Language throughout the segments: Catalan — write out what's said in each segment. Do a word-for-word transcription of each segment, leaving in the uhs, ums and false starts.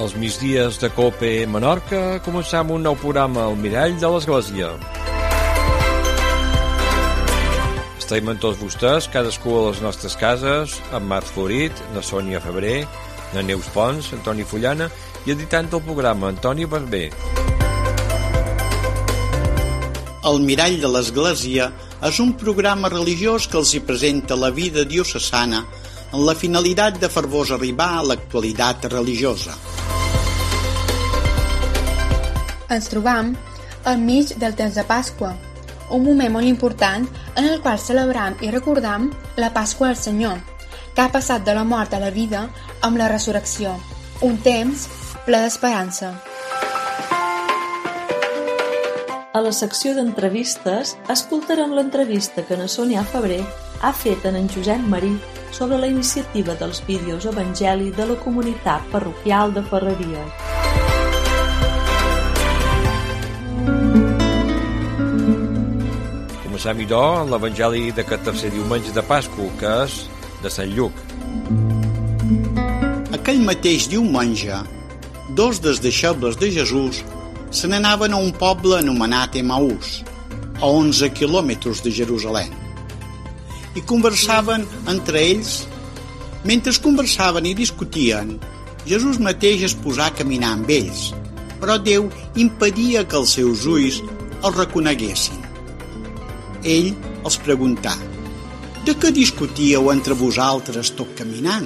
Els migdies de Cope Menorca començam un nou programa al Mirall de l'Església. Estem amb tots vostès, cadascú a les nostres cases, amb Marc Florit, na Sònia Febrer, na Neus Pons, Antoni Fullana i editant el programa, Antoni Barber. El Mirall de l'Església és un programa religiós que els hi presenta la vida diocesana amb la finalitat de fer-vos arribar a l'actualitat religiosa. Ens trobam enmig del temps de Pasqua, un moment molt important en el qual celebrem i recordam la Pasqua del Senyor, que ha passat de la mort a la vida amb la resurrecció, un temps ple d'esperança. A la secció d'entrevistes escoltarem l'entrevista que na Sònia Febrer ha fet en en Josep Marí sobre la iniciativa dels vídeos evangeli de la comunitat parroquial de Ferreries. Començam, idò, en l'Evangeli d'aquest tercer diumenge de Pasqua, que és de Sant Lluc. Aquell mateix diumenge, dos dels deixebles de Jesús se n'anaven a un poble anomenat Emaús, a onze quilòmetres de Jerusalem, i conversaven entre ells. Mentre conversaven i discutien, Jesús mateix es posà a caminar amb ells, però Déu impedia que els seus ulls el reconeguessin. Ell els preguntà: «De què discutíeu entre vosaltres tot caminant?»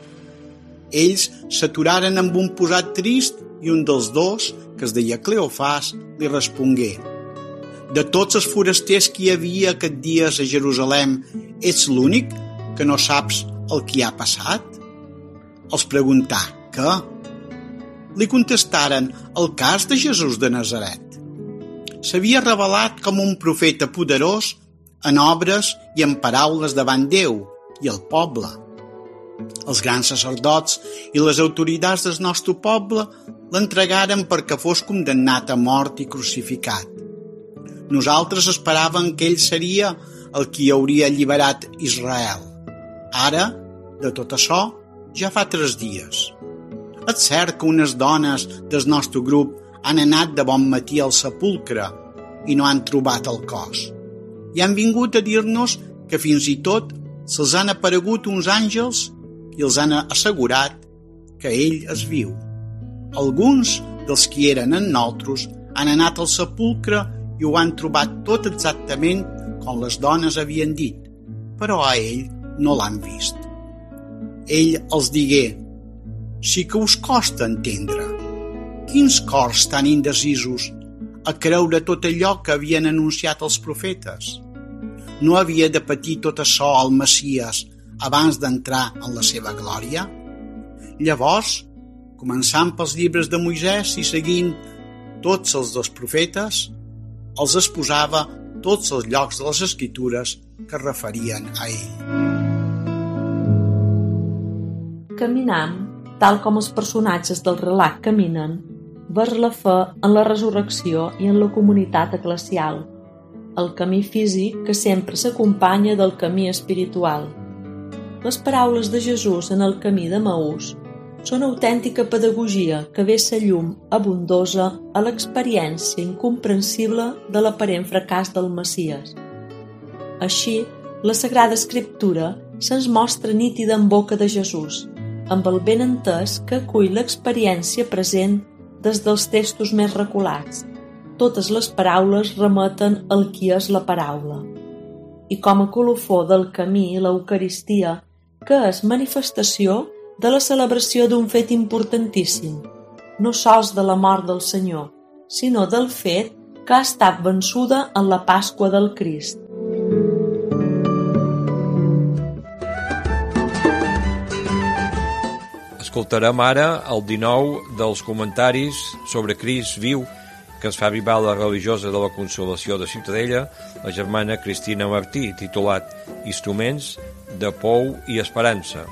Ells s'aturaren amb un posat trist i un dels dos, que es deia Cleofàs, li respongué: «De tots els forasters que hi havia aquests dies a Jerusalem, ets l'únic que no saps el que hi ha passat?» Els preguntà: «Què?» Li contestaren el cas de Jesús de Nazaret. S'havia revelat com un profeta poderós en obres i en paraules davant Déu i el poble. Els grans sacerdots i les autoritats del nostre poble l'entregaren perquè fos condemnat a mort i crucificat. Nosaltres esperàvem que ell seria el qui hauria alliberat Israel. Ara, de tot això, ja fa tres dies. És cert que unes dones del nostre grup han anat de bon matí al sepulcre i no han trobat el cos. I han vingut a dir-nos que fins i tot se'ls han aparegut uns àngels i els han assegurat que ell és viu. Alguns dels qui eren en nosaltres han anat al sepulcre i ho han trobat tot exactament com les dones havien dit, però a ell no l'han vist. Ell els digué: «Sí que us costa entendre. Quins cors tan indecisos a creure tot allò que havien anunciat els profetes? No havia de patir tot això el Messies abans d'entrar en la seva glòria?» Llavors, començant pels llibres de Moisès i seguint tots els dels profetes, els exposava tots els llocs de les Escritures que es referien a ell. Caminam, tal com els personatges del relat caminen, vers la fe en la resurrecció i en la comunitat eclesial, el camí físic que sempre s'acompanya del camí espiritual. Les paraules de Jesús en el camí d'Emaús són autèntica pedagogia que vessa llum abundosa a l'experiència incomprensible de l'aparent fracàs del Messies. Així, la Sagrada Escriptura se'ns mostra nítida en boca de Jesús, amb el ben entès que acull l'experiència present des dels textos més reculats. Totes les paraules remeten al qui és la paraula. I com a colofó del camí, l'Eucaristia, que és manifestació de la celebració d'un fet importantíssim, no sols de la mort del Senyor, sinó del fet que ha estat vençuda en la Pasqua del Crist. Escoltarem ara el dinou dels comentaris sobre Crist viu que es fa arribar a la religiosa de la Consolació de Ciutadella, la germana Cristina Martí, titulat Instruments de Pou i Esperança.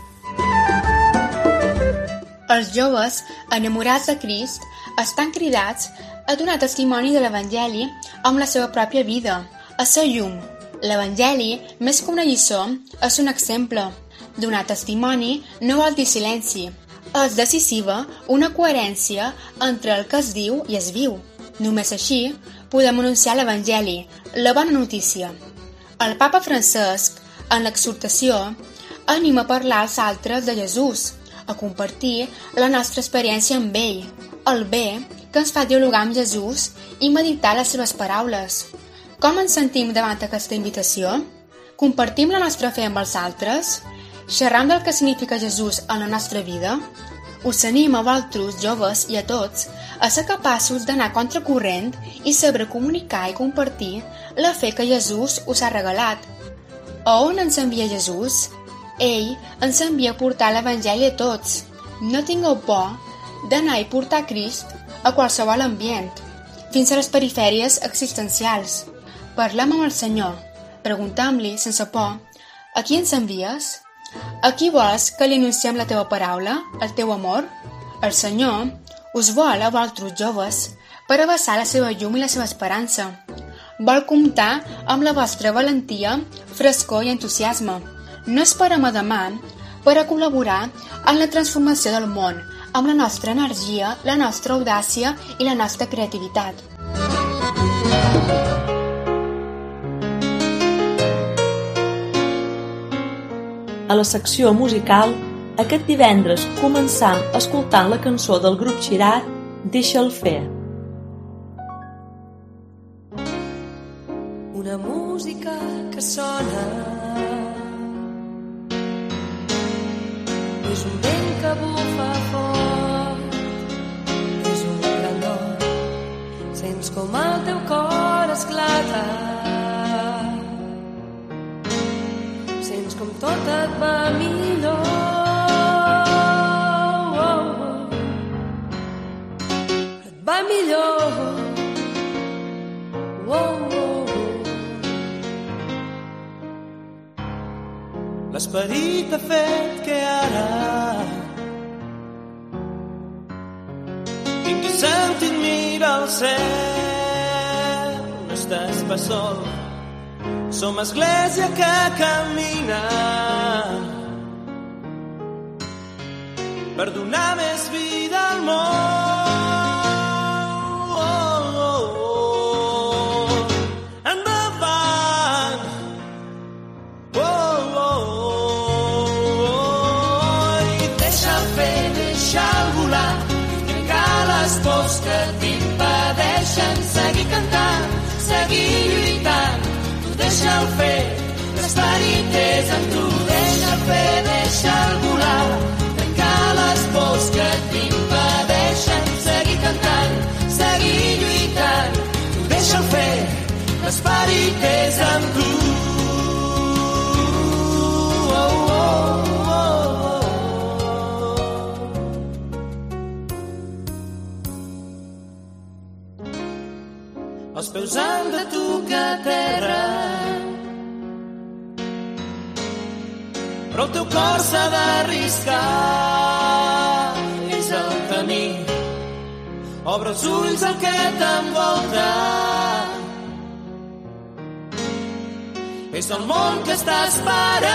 Els joves, enamorats de Crist, estan cridats a donar testimoni de l'Evangeli amb la seva pròpia vida, a ser llum. L'Evangeli, més que una lliçó, és un exemple. Donar testimoni no vol dir silenci. És decisiva una coherència entre el que es diu i es viu. Només així podem anunciar l'Evangeli, la bona notícia. El papa Francesc, en l'exhortació, anima a parlar als altres de Jesús, a compartir la nostra experiència amb ell, el bé que ens fa dialogar amb Jesús i meditar les seves paraules. Com ens sentim davant aquesta invitació? Compartim la nostra fe amb els altres? Xerram del que significa Jesús en la nostra vida? Us anima a vosaltres, joves, i a tots, a ser capaços d'anar contracorrent i saber comunicar i compartir la fe que Jesús us ha regalat. A on ens envia Jesús? Ell ens envia a portar l'Evangeli a tots. No tingueu por d'anar i portar Crist a qualsevol ambient, fins a les perifèries existencials. Parlem amb el Senyor, preguntem-li sense por, a qui ens envies? A qui vols que li anunciem la teva paraula, el teu amor? El Senyor us vol a vosaltres joves per abassar la seva llum i la seva esperança. Vol comptar amb la vostra valentia, frescor i entusiasme. No esperem a demà per a col·laborar en la transformació del món, amb la nostra energia, la nostra audàcia i la nostra creativitat. A la secció musical, aquest divendres començam escoltant la cançó del grup Xirat, Deixa'l fer. Una música que sona, és un vent que bufa fort, és un gran nord, sents com el teu cor esclata, sents com tot et va millor. Oh, oh. Et va millor. Oh, oh. L'esperit ha fet que ara tinguis sentit mirar al cel. No estàs pas sol, som església que camina per donar més vida al món. Oh, oh, oh. Endavant. Oh, oh, oh. I deixa'l fer, deixa'l volar, trencar les pors que t'impedeixen seguir cantant, seguir lluitant. Deixa'l fer, l'esperit és en tu. Deixa'l fer, deixa'l volar, trencar les pors que t'impedeixen seguir cantant, seguir lluitant. Tu deixa'l fer, l'esperit és en tu. Oh, oh, oh, oh. Els peus han de tocar terra, però el teu cor s'ha d'arriscar. És el camí, obre els ulls al que t'envolta. És el món que està esperant.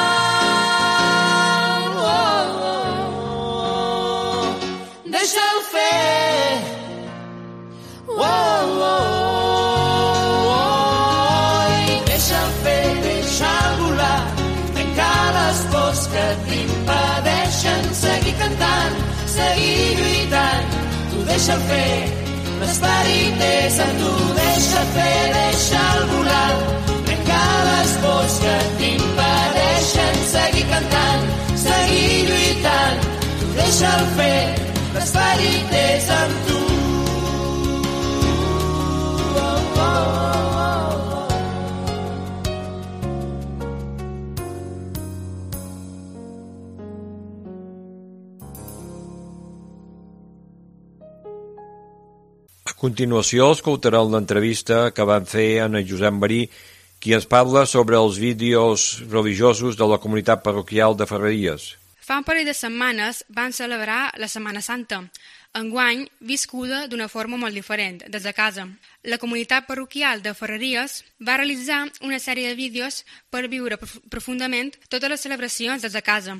Oh, oh, oh. Deixa'l fer. Oh, oh, oh, oh. I deixa'l fer, deixa'l volar, trencar les pors que t'impedeixen seguir cantant, seguir lluitant. Tu deixa'l fer, l'esperit és en tu. Deixa'l fer, deixa'l volar, trencar les pors que t'impedeixen seguir cantant, seguir lluitant. Tu deixa'l fer, l'esperit és en tu. A continuació escoltarem l'entrevista que van fer en Josep Marí, qui ens parla sobre els vídeos religiosos de la comunitat parroquial de Ferreries. Fa un parell de setmanes van celebrar la Setmana Santa, enguany viscuda d'una forma molt diferent, des de casa. La comunitat parroquial de Ferreries va realitzar una sèrie de vídeos per viure profundament totes les celebracions des de casa.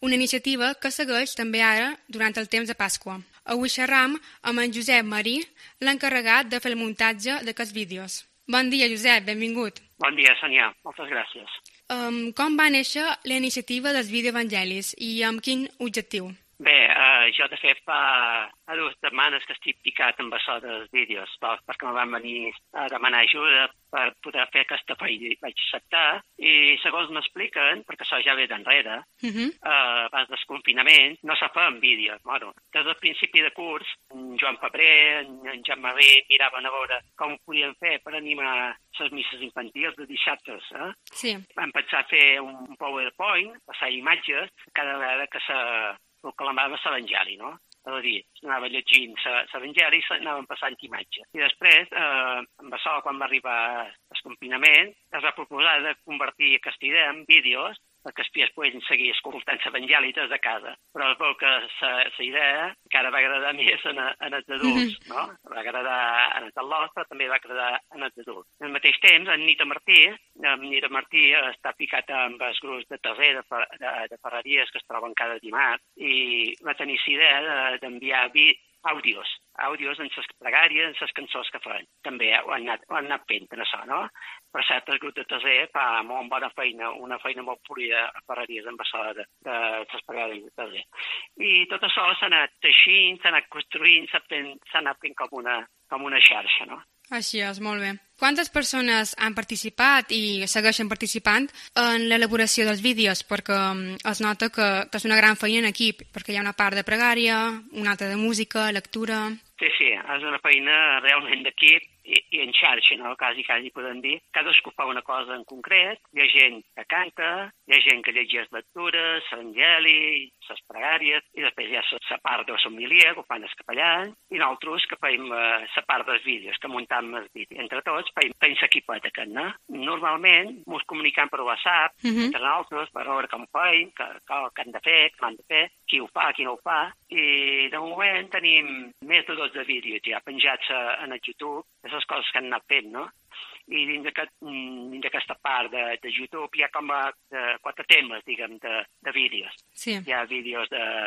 una iniciativa que segueix també ara durant el temps de Pasqua. Avui xerram amb en Josep Marí, l'encarregat de fer el muntatge d'aquests vídeos. Bon dia, Josep, benvingut. Bon dia, Sonia, moltes gràcies. Um, com va néixer la iniciativa dels videoevangelis i amb quin objectiu? Bé, eh, jo de fet fa, fa dues setmanes que estic picat amb això dels vídeos, perquè me van venir a demanar ajuda per poder fer aquesta feina. Vaig acceptar i segons m'expliquen, perquè això ja ve d'enrere, uh -huh. eh, abans del confinament, no se feien vídeos. Bueno, des del principi de curs, en Joan Febrer, en, en Jan Marí miraven a veure com ho podien fer per animar les misses infantils de dissabtes. Eh? Sí. Vam pensar a fer un PowerPoint, passar imatges, cada vegada que se proclamava l'Evangeli, no? És a dir, s'anava llegint l'Evangeli i s'anaven passant imatges. I després, eh, amb això, quan va arribar el confinament, es va proposar de convertir aquesta idea en vídeos perquè els pies poden seguir escoltant l'Evangeli des de casa. Però es veu que la idea encara va agradar més en, en els adults, no? Va agradar en els adults, però també va agradar en els adults. Al mateix temps, en Nita Martí, en Nita Martí està picat amb els grups de terrer de, de, de ferreries que es troben cada dimarts i va tenir la idea d'enviar de, àudios, àudios en les pregàries, en les cançons que fan. També ho han anat, ho han anat fent en això, no? Per cert, el grup de tercer fa molt bona feina, una feina molt polida a ferreries amb això de, de les pregàries de tercer. I tot això s'ha anat teixint, s'ha anat construint, s'ha fent, anat fent com una, com una xarxa, no? Així és, molt bé. Quantes persones han participat i segueixen participant en l'elaboració dels vídeos? Perquè es nota que és una gran feina en equip, perquè hi ha una part de pregària, una altra de música, lectura... Sí, sí, és una feina realment d'equip i, i en xarxa, no? Quasi, quasi podem dir. Cadascú fa una cosa en concret, hi ha gent que canta, hi ha gent que llegeix lectures, l'Evangeli, les pregàries, i després hi ha la part de l'homilia, que ho fan els capellans, i nosaltres que fem la uh, part dels vídeos, que muntam els vídeos. Entre tots, fem, fem l'equipet aquest, no? Normalment, ens comunicam per WhatsApp, uh -huh. entre nosaltres, per veure com ho fem, que, que, que han de fer, que han de fer, qui ho fa, qui no ho fa, i de moment tenim més de dotze vídeos ja penjats a, a YouTube, les coses que han anat fent, no? I dins d'aquesta part de, de YouTube hi ha com a de, quatre temes, diguem, de, de vídeos. Sí. Hi ha vídeos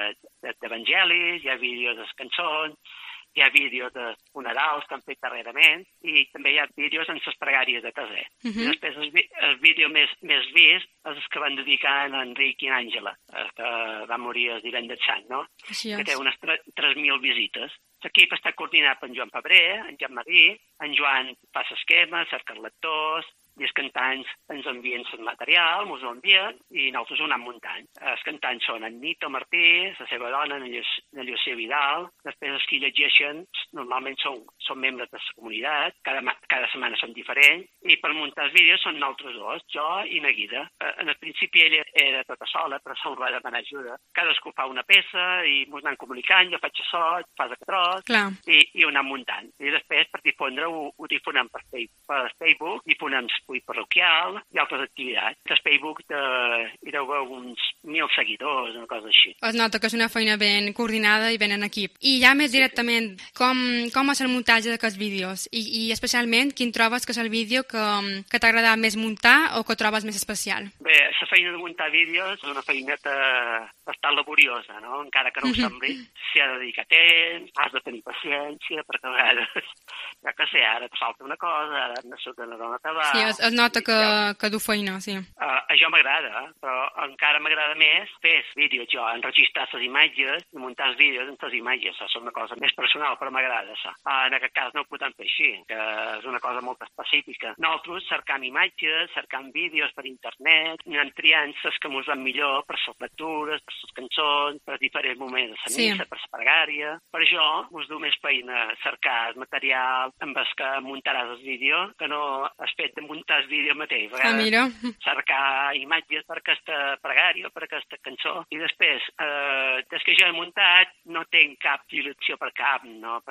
d'evangelis, hi ha vídeos de cançons, hi ha vídeos de funerals que han fet darrerament i també hi ha vídeos en les pregàries de tercer. Uh -huh. I després el, el vídeo més, més vist és el que van dedicar a Enric i Àngela, que va morir el divendres sant, no? Així és. Que té unes tres mil visites. L'equip està coordinat per en Joan Febrer, en Jan Marí, en Joan fa l'esquema, cerca els lectors, i els cantants ens envien el material, ens ho envien, i nosaltres ho anem muntant. Els cantants són en Nito Martí, la seva dona, en Llucia Vidal, després els que llegeixen normalment són, són membres de la comunitat, cada, cada setmana són diferents, i per muntar els vídeos són nosaltres dos, jo i na Guida. En el principi ella era tota sola, però se'l va demanar ajuda. Cadascú fa una peça i ens anem comunicant, jo faig això, fas aquest tros, i, i ho anem muntant. I després, per difondre, ho, ho difonem per Facebook, per Facebook difonem l'Espai Parroquial i altres activitats. El Facebook de, hi deu haver uns mil seguidors, una cosa així. Es nota que és una feina ben coordinada i ben en equip. I ja més directament, com, com és el muntatge d'aquests vídeos? I, I especialment, quin trobes que és el vídeo que, que t'ha agradat més muntar o que trobes més especial? Bé, la feina de muntar vídeos és una feineta bastant laboriosa, no? Encara que no ho sembli. S'hi ha de dedicar temps, has de tenir paciència, perquè a vegades, ja que sé, ara et falta una cosa, ara no surt una dona a sí, es, es nota que, ja. que du feina, sí. Uh, això m'agrada, però encara m'agrada més fer vídeos, jo, enregistrar les imatges i muntar els vídeos amb les imatges. Això és una cosa més personal, però m'agrada, això. Uh, en aquest cas no ho podem fer així, que és una cosa molt específica. Nosaltres cercam imatges, cercam vídeos per internet, anem triant les que ens van millor per les lectures, per les cançons, per diferents moments de la sí. missa, per la pregària. Per això us du més feina cercar el material amb el que muntaràs el vídeo, que no has fet de muntar el vídeo mateix. Ah, mira. Cercar imatges per aquesta pregària, per aquesta cançó. I després, eh, des que jo he muntat, no tinc cap direcció per cap, no? Per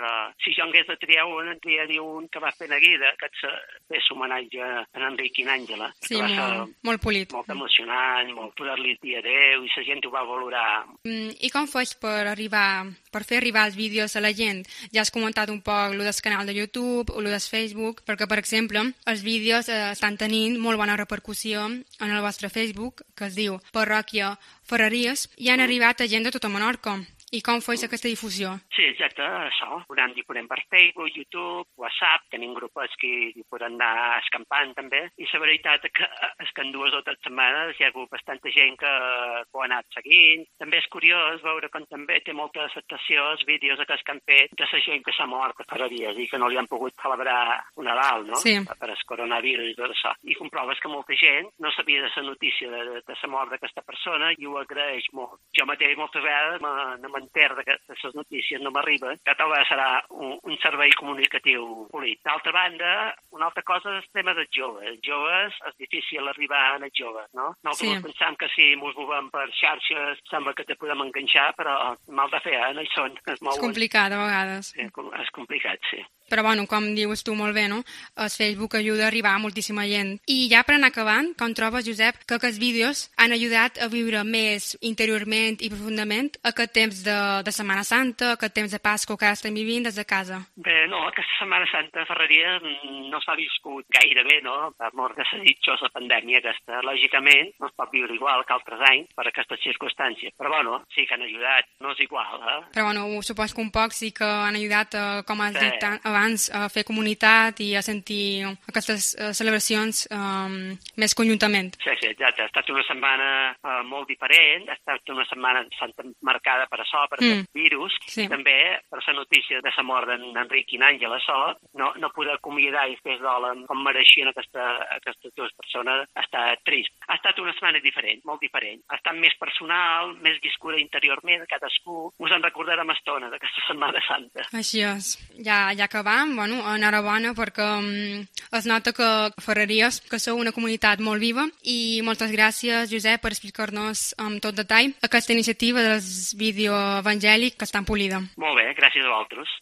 però si jo hagués de triar un, en triaria un que va fer Neguida, que és homenatge a en Enric i en Àngela. Sí, molt, molt polit. Molt emocionant, molt poder-li dir adéu, i la gent ho va valorar. Mm, I com fos per arribar, per fer arribar els vídeos a la gent? Ja has comentat un poc el del canal de YouTube o el del Facebook, perquè, per exemple, els vídeos eh, estan tenint molt bona repercussió en el vostre Facebook, que es diu Parròquia Ferreries, i han arribat a gent de tota Menorca. I com fos aquesta difusió? Sí, exacte, això. Podem difonem per Facebook, YouTube, WhatsApp, tenim grupos que hi podem anar escampant també, i la veritat que, és que en dues o tres setmanes hi ha hagut bastanta gent que ho ha anat seguint. També és curiós veure com també té molta acceptació els vídeos que han fet de la gent que s'ha mort a Ferreries i que no li han pogut celebrar un Nadal, no? Sí. Per el coronavirus i tot això. I comproves que molta gent no sabia de la notícia de, de, de la mort d'aquesta persona i ho agraeix molt. Jo mateix moltes vegades no m'enter de que les notícies no m'arriben, que tal vegada serà un, un servei comunicatiu polit. D'altra banda, una altra cosa és el tema dels joves. Els joves és difícil arribar als joves, no? Nosaltres sí. pensam que si ens movem per xarxes sembla que te podem enganxar, però mal de fer, eh? No hi són. És complicat, a vegades. Sí, és complicat, sí. Però, bueno, com dius tu molt bé, no? El Facebook ajuda a arribar a moltíssima gent. I ja per anar acabant, com trobes, Josep, que aquests vídeos han ajudat a viure més interiorment i profundament aquest temps de, de Setmana Santa, aquest temps de Pasqua que ara estem vivint des de casa? Bé, no, aquesta Setmana Santa a Ferreries no s'ha viscut gaire bé, no? Per mort de la ditxosa pandèmia aquesta. Lògicament, no es pot viure igual que altres anys per aquestes circumstàncies. Però, bueno, sí que han ajudat. No és igual, eh? Però, bueno, supos que un poc sí que han ajudat, a, com has sí. dit tant, abans, a fer comunitat i a sentir aquestes uh, celebracions um, més conjuntament. Sí, sí, exacte. Ha estat una setmana uh, molt diferent, ha estat una setmana santa marcada per això, per mm. aquest virus, sí. I també per la notícia de la mort d'Enric i n'Àngela, això, no, no poder acomiadar i fer dol com mereixien aquesta, aquestes dues persones, ha estat trist. Ha estat una setmana diferent, molt diferent. Ha estat més personal, més viscuda interiorment, cadascú. Us en recordarem estona d'aquesta Setmana Santa. Així és. Ja, ja acabam, bueno, enhorabona perquè um, es nota que Ferreries, que sou una comunitat molt viva, i moltes gràcies, Josep, per explicar-nos amb tot detall aquesta iniciativa dels vídeos evangèlics que estan polida. Molt bé, gràcies a vosaltres.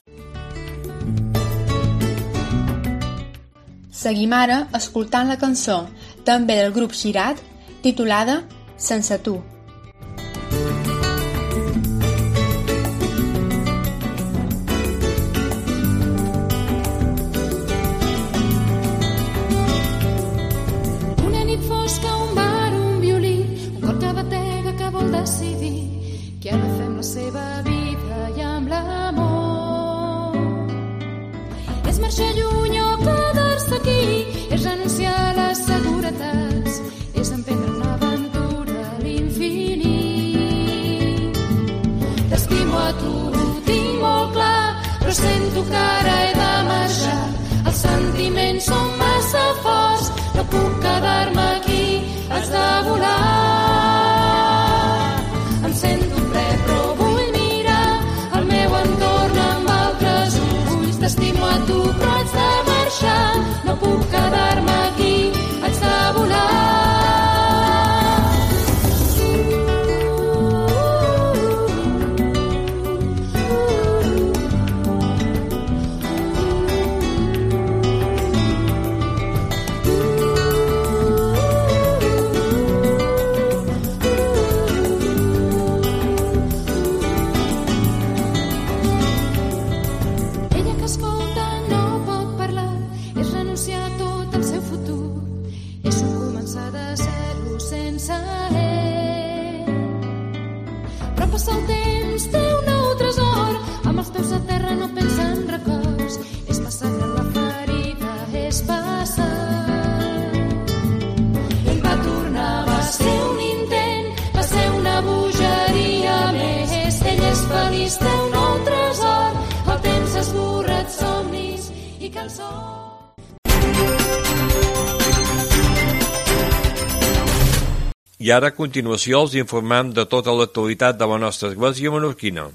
Seguim ara escoltant la cançó, també del grup Xirat, titulada Sense tu. Que ara fem la seva vida i amb l'amor. És marxar lluny o quedar-se aquí, és renunciar a les seguretats, és emprendre una aventura a l'infinit. T'estimo a tu, ho tinc molt clar, però sento que ara he de marxar. Els sentiments són massa forts, no puc quedar-me aquí, has de volar. Em sento ple, però vull mirar el meu entorn amb altres ulls. T'estimo a tu, però haig de marxar. No puc quedar-me aquí, haig de volar. Passa el temps, té un nou tresor, amb els peus a terra no pensa en records. És massa gran la ferida, és passat. Ell va tornar, va ser un intent, va ser una bogeria més. Ell és feliç, té un nou tresor, el temps esborra els somnis i que el sol... I ara, a continuació, els informem de tota l'actualitat de la nostra església menorquina.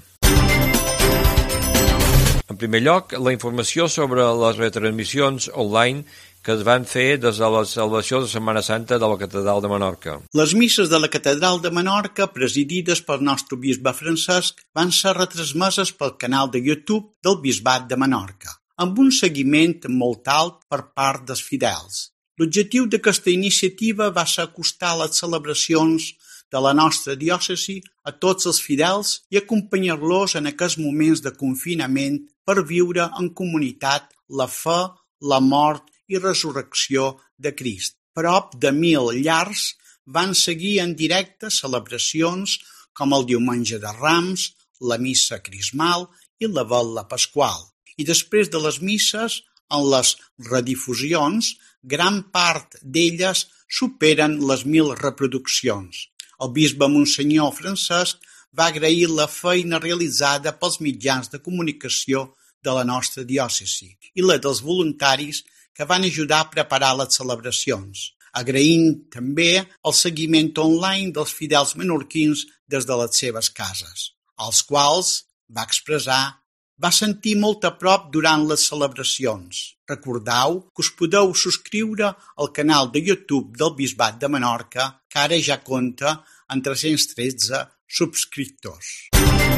En primer lloc, la informació sobre les retransmissions online que es van fer des de la celebració de Setmana Santa de la Catedral de Menorca. Les misses de la Catedral de Menorca, presidides pel nostre bisbe Francesc, van ser retransmeses pel canal de YouTube del Bisbat de Menorca, amb un seguiment molt alt per part dels fidels. L'objectiu d'aquesta iniciativa va ser acostar les celebracions de la nostra diòcesi a tots els fidels i acompanyar-los en aquests moments de confinament per viure en comunitat la fe, la mort i resurrecció de Crist. Prop de mil llars van seguir en directe celebracions com el Diumenge de Rams, la Missa Crismal i la Vetla Pasqual. I després de les misses, en les redifusions, gran part d'elles superen les mil reproduccions. El bisbe Monsenyor Francesc va agrair la feina realitzada pels mitjans de comunicació de la nostra diòcesi i la dels voluntaris que van ajudar a preparar les celebracions, agraint també el seguiment online dels fidels menorquins des de les seves cases, als quals, va expressar, va sentir molt a prop durant les celebracions. Recordeu que us podeu subscriure al canal de YouTube del Bisbat de Menorca, que ara ja compta amb tres-cents tretze subscriptors.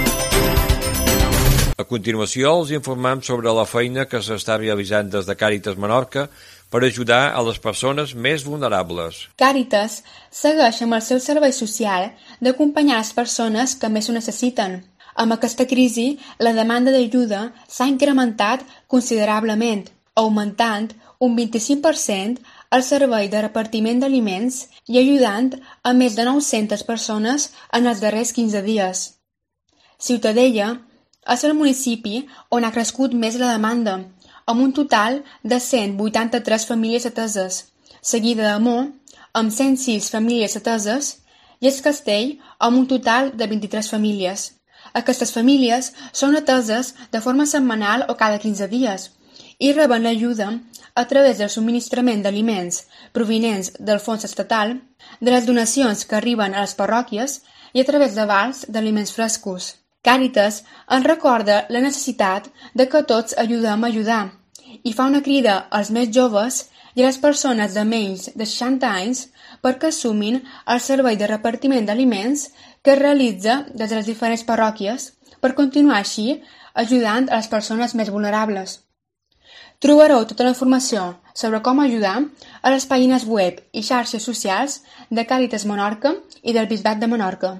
A continuació, els informem sobre la feina que s'està realitzant des de Càritas Menorca per ajudar a les persones més vulnerables. Càritas segueix amb el seu servei social d'acompanyar les persones que més ho necessiten. Amb aquesta crisi, la demanda d'ajuda s'ha incrementat considerablement, augmentant un vint-i-cinc per cent el servei de repartiment d'aliments i ajudant a més de nou-centes persones en els darrers quinze dies. Ciutadella és el municipi on ha crescut més la demanda, amb un total de cent vuitanta-tres famílies ateses, seguida de Mó, amb cent sis famílies ateses, i el Castell, amb un total de vint-i-tres famílies. Aquestes famílies són ateses de forma setmanal o cada quinze dies i reben l'ajuda a través del subministrament d'aliments provinents del fons estatal, de les donacions que arriben a les parròquies i a través de vals d'aliments frescos. Càritas ens recorda la necessitat de que tots ajudem a ajudar i fa una crida als més joves i a les persones de menys de seixanta anys perquè assumin el servei de repartiment d'aliments que es realitza des de les diferents parròquies per continuar així ajudant a les persones més vulnerables. Trobareu tota la informació sobre com ajudar a les pàgines web i xarxes socials de Càritas Menorca i del Bisbat de Menorca.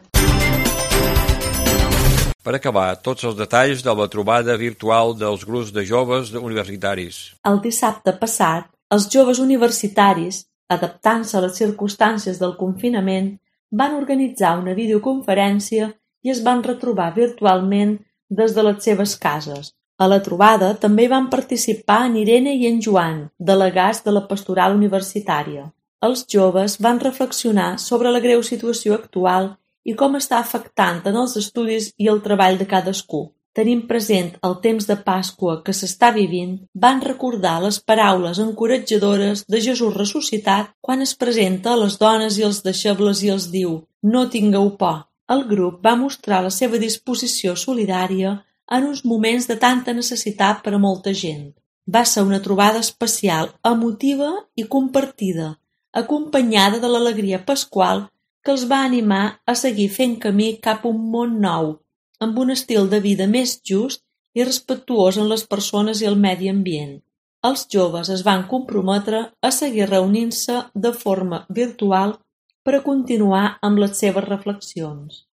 Per acabar, tots els detalls de la trobada virtual dels grups de joves universitaris. El dissabte passat, els joves universitaris, adaptant-se a les circumstàncies del confinament, van organitzar una videoconferència i es van retrobar virtualment des de les seves cases. A la trobada també van participar en Irene i en Joan, delegats de la pastoral universitària. Els joves van reflexionar sobre la greu situació actual i com està afectant en els estudis i el treball de cadascú. Tenint present el temps de Pasqua que s'està vivint, van recordar les paraules encoratjadores de Jesús ressuscitat quan es presenta a les dones i els deixebles i els diu «No tingueu por». El grup va mostrar la seva disposició solidària en uns moments de tanta necessitat per a molta gent. Va ser una trobada especial, emotiva i compartida, acompanyada de l'alegria pasqual que els va animar a seguir fent camí cap a un món nou, amb un estil de vida més just i respectuós en les persones i el medi ambient. Els joves es van comprometre a seguir reunint-se de forma virtual per a continuar amb les seves reflexions.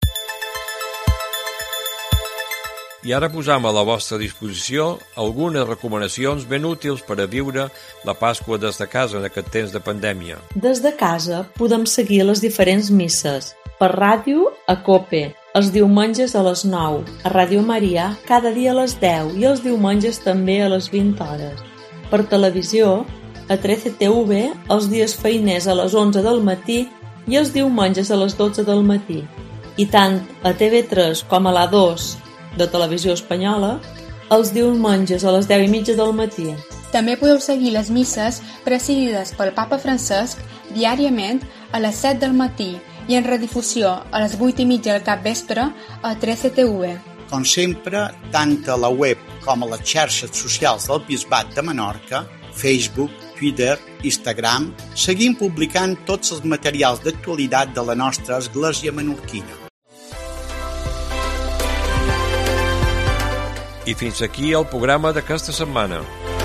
I ara posam a la vostra disposició algunes recomanacions ben útils per a viure la Pasqua des de casa en aquest temps de pandèmia. Des de casa podem seguir les diferents misses, per ràdio a COPE, els diumenges a les nou, a Ràdio Maria cada dia a les deu i els diumenges també a les vint hores. Per televisió, a trece T V els dies feiners a les onze del matí i els diumenges a les dotze del matí. I tant a T V tres com a l'A dos de Televisió Espanyola, els diumenges a les deu i mitja del matí. També podeu seguir les misses presidides pel Papa Francesc diàriament a les set del matí i en redifusió a les vuit i mitja del capvespre a trece T V. Com sempre, tant a la web com a les xarxes socials del Bisbat de Menorca, Facebook, Twitter, Instagram, seguim publicant tots els materials d'actualitat de la nostra església menorquina. I fins aquí el programa d'aquesta setmana.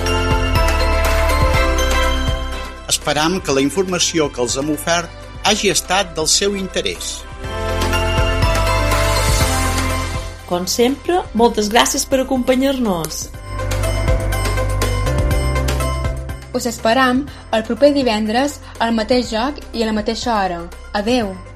Esperam que la informació que els hem ofert hagi estat del seu interès. Com sempre, moltes gràcies per acompanyar-nos. Us esperam el proper divendres al mateix lloc i a la mateixa hora. Adeu!